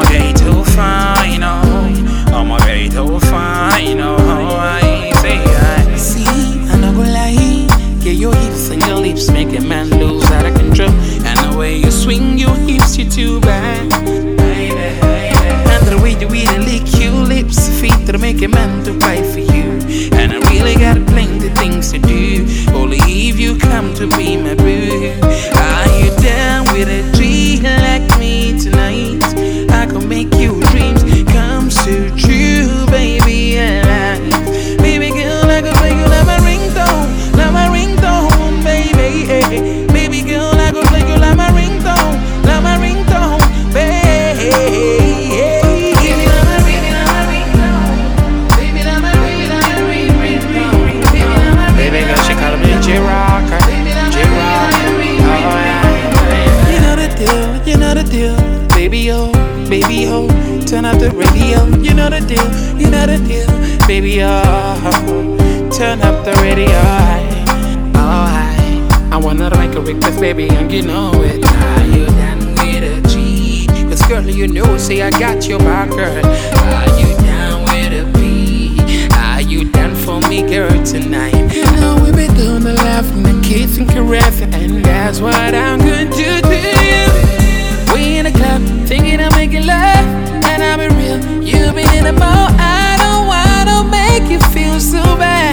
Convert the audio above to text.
way too fine, oh. I'm a way too fine, oh. I say I See, I'm not gonna lie. Yeah, your hips and your lips make a man lose out of control. And the way you swing your hips, you too bad. And the way you really lick your lips, feet to make a man to fight for you. And I really got plenty things to do. Only if you come to be my boo. Are you down with a dream like me tonight? I can make your dreams come so true, baby. Baby girl, I can play you like my ringtone, baby. Baby girl, I can play you like my ringtone, baby. Baby girl, she call me J-Rock. You know the deal, baby oh, turn up the radio. You know the deal, baby oh, turn up the radio. I wanna make a request, baby, and you know it. Are you down with a G? Cause girl, you know, say I got your back, girl. Are you down with a B? Are you down for me, girl, tonight? You know we been doing the laughing, the kids and caressing, and that's what I'm gonna do to you. We in the club, thinking I'm making love, and I'll be real. You been in the mall, I don't wanna make you feel so bad.